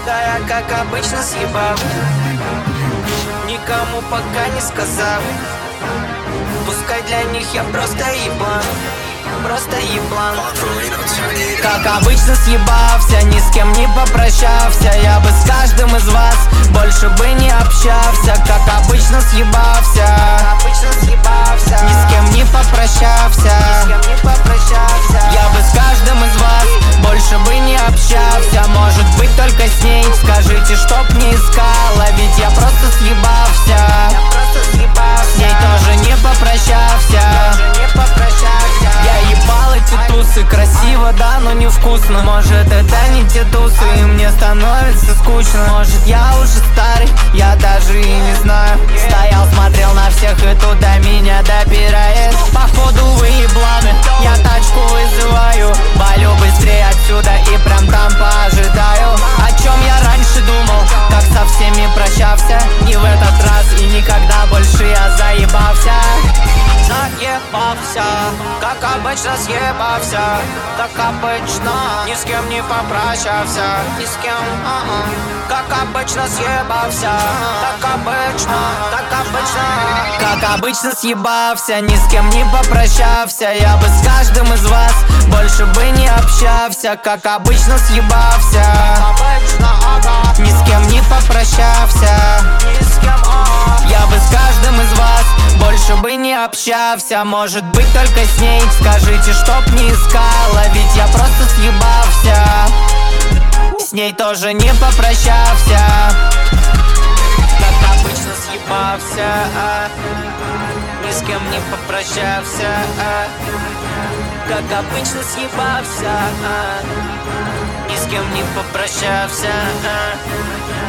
Да я как обычно съебал, никому пока не сказал. Пускай для них я просто еблан, просто еблан. Как обычно съебался, ни с кем не попрощался. Я бы с каждым из вас больше бы не общался. Как обычно съебался, ни с кем не попрощался. Я бы с каждым из вас больше бы не общался. Может быть только с ней, скажите, чтоб не искала. Ведь я просто съебался, с ней тоже не попрощался. Я ебал эти тусы, красиво, да, но невкусно. Может это не те тусы, и мне становится скучно. Может я уже старый, я даже и не знаю. Стоял, смотрел на всех, и тут до меня допирает. Походу вы ебланы, я тачку вызываю. Валю быстрее отсюда и прям там поожидаю. О чем я раньше думал, как со всеми прощался. Не в этот раз и никогда больше я заебался. Заебался, как обычно съебался, как обычно, ни с кем не попрощался, ни с кем, как обычно съебался, как обычно, как обычно. Как обычно съебался, ни с кем не попрощался. Я бы с каждым из вас больше бы не общался. Как обычно съебался, ни с кем не попрощался. Я бы с каждым из вас больше бы не общался. Может быть только с ней, скажите, чтоб не искала. Ведь я просто съебался, с ней тоже не попрощался. Как обычно съебался, ни с кем не попрощался. Как обычно съебался, ни с кем не попрощался.